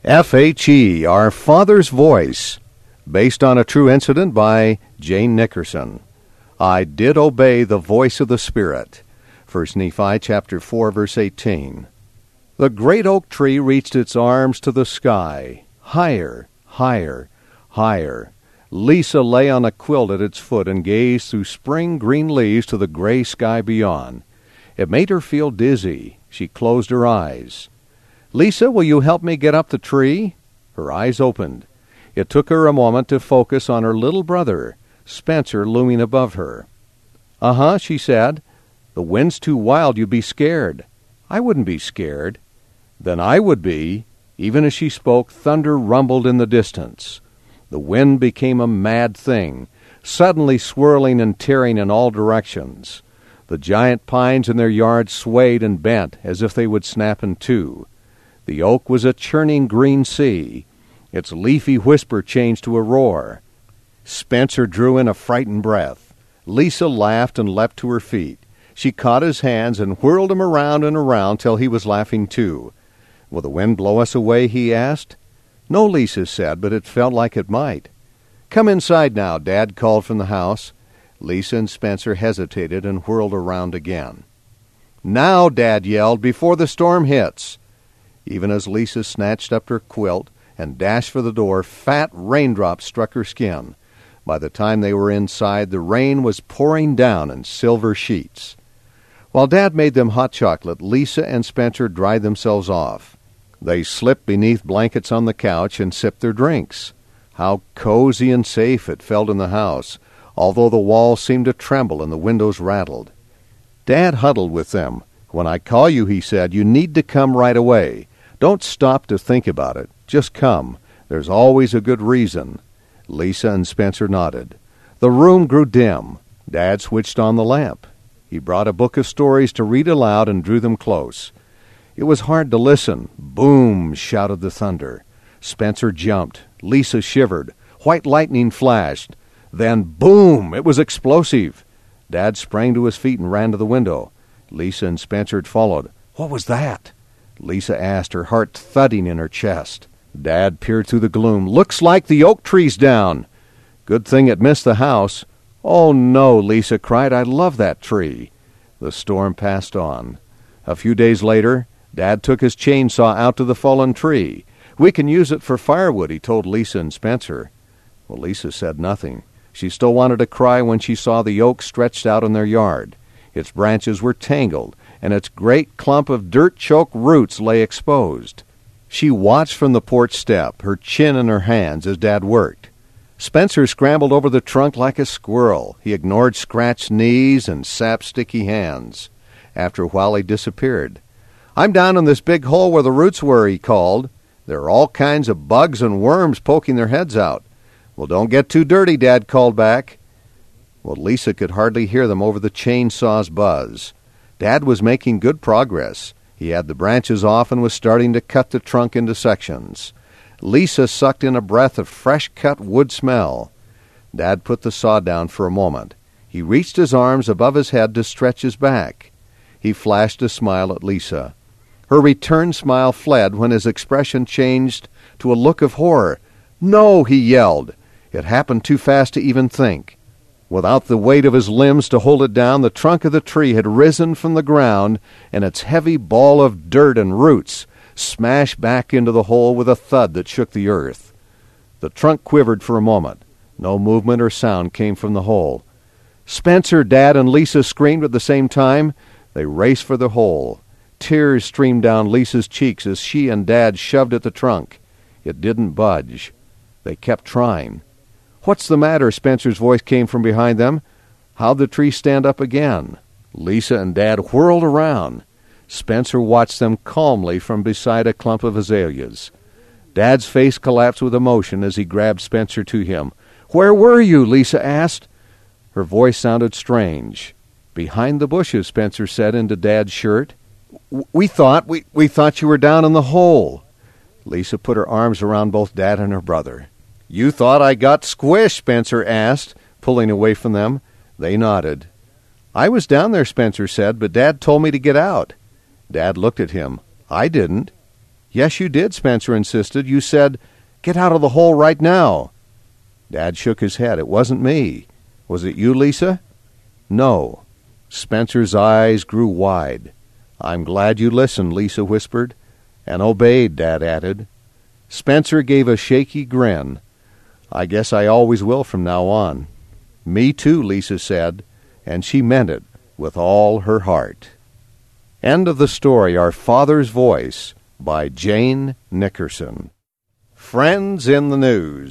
FHE, Our Father's Voice, based on a true incident by Jane Nickerson. I did obey the voice of the Spirit. 1 Nephi chapter 4, verse 18. The great oak tree reached its arms to the sky. Higher, higher, higher. Lisa lay on a quilt at its foot and gazed through spring green leaves to the gray sky beyond. It made her feel dizzy. She closed her eyes. "Lisa, will you help me get up the tree?" Her eyes opened. It took her a moment to focus on her little brother, Spencer, looming above her. "Uh-huh," she said. "The wind's too wild, you'd be scared." "I wouldn't be scared." "Then I would be." Even as she spoke, thunder rumbled in the distance. The wind became a mad thing, suddenly swirling and tearing in all directions. The giant pines in their yard swayed and bent as if they would snap in two. The oak was a churning green sea. Its leafy whisper changed to a roar. Spencer drew in a frightened breath. Lisa laughed and leapt to her feet. She caught his hands and whirled him around and around till he was laughing too. "Will the wind blow us away?" he asked. "No," Lisa said, but it felt like it might. "Come inside now," Dad called from the house. Lisa and Spencer hesitated and whirled around again. "Now," Dad yelled, "before the storm hits." Even as Lisa snatched up her quilt and dashed for the door, fat raindrops struck her skin. By the time they were inside, the rain was pouring down in silver sheets. While Dad made them hot chocolate, Lisa and Spencer dried themselves off. They slipped beneath blankets on the couch and sipped their drinks. How cozy and safe it felt in the house, although the walls seemed to tremble and the windows rattled. Dad huddled with them. "When I call you," he said, "you need to come right away. Don't stop to think about it. Just come. There's always a good reason." Lisa and Spencer nodded. The room grew dim. Dad switched on the lamp. He brought a book of stories to read aloud and drew them close. It was hard to listen. Boom! Shouted the thunder. Spencer jumped. Lisa shivered. White lightning flashed. Then boom! It was explosive. Dad sprang to his feet and ran to the window. Lisa and Spencer had followed. "What was that?" Lisa asked, her heart thudding in her chest. Dad peered through the gloom. "Looks like the oak tree's down." "Good thing it missed the house." "Oh, no," Lisa cried. "I love that tree." The storm passed on. A few days later, Dad took his chainsaw out to the fallen tree. "We can use it for firewood," he told Lisa and Spencer. Well, Lisa said nothing. She still wanted to cry when she saw the oak stretched out in their yard. Its branches were tangled, and its great clump of dirt-choked roots lay exposed. She watched from the porch step, her chin in her hands, as Dad worked. Spencer scrambled over the trunk like a squirrel. He ignored scratched knees and sapped sticky hands. After a while, he disappeared. "I'm down in this big hole where the roots were," he called. "There are all kinds of bugs and worms poking their heads out." "Well, don't get too dirty," Dad called back. Well, Lisa could hardly hear them over the chainsaw's buzz. Dad was making good progress. He had the branches off and was starting to cut the trunk into sections. Lisa sucked in a breath of fresh-cut wood smell. Dad put the saw down for a moment. He reached his arms above his head to stretch his back. He flashed a smile at Lisa. Her return smile fled when his expression changed to a look of horror. "No!" he yelled. It happened too fast to even think. Without the weight of his limbs to hold it down, the trunk of the tree had risen from the ground, and its heavy ball of dirt and roots smashed back into the hole with a thud that shook the earth. The trunk quivered for a moment. No movement or sound came from the hole. "Spencer!" Dad and Lisa screamed at the same time. They raced for the hole. Tears streamed down Lisa's cheeks as she and Dad shoved at the trunk. It didn't budge. They kept trying. "What's the matter?" Spencer's voice came from behind them. How'd the tree stand up again? Lisa and Dad whirled around. Spencer watched them calmly from beside a clump of azaleas. Dad's face collapsed with emotion as he grabbed Spencer to him. "Where were you?" Lisa asked. Her voice sounded strange. "Behind the bushes," Spencer said into Dad's shirt. We thought you were down in the hole." Lisa put her arms around both Dad and her brother. "You thought I got squished?" Spencer asked, pulling away from them. They nodded. "I was down there," Spencer said, "but Dad told me to get out." Dad looked at him. "I didn't." "Yes, you did," Spencer insisted. "You said, 'Get out of the hole right now.'" Dad shook his head. "It wasn't me." "Was it you, Lisa?" "No." Spencer's eyes grew wide. "I'm glad you listened," Lisa whispered. "And obeyed," Dad added. Spencer gave a shaky grin. "I guess I always will from now on." "Me too," Lisa said, and she meant it with all her heart. End of the story, Our Father's Voice, by Jane Nickerson. Friends in the News.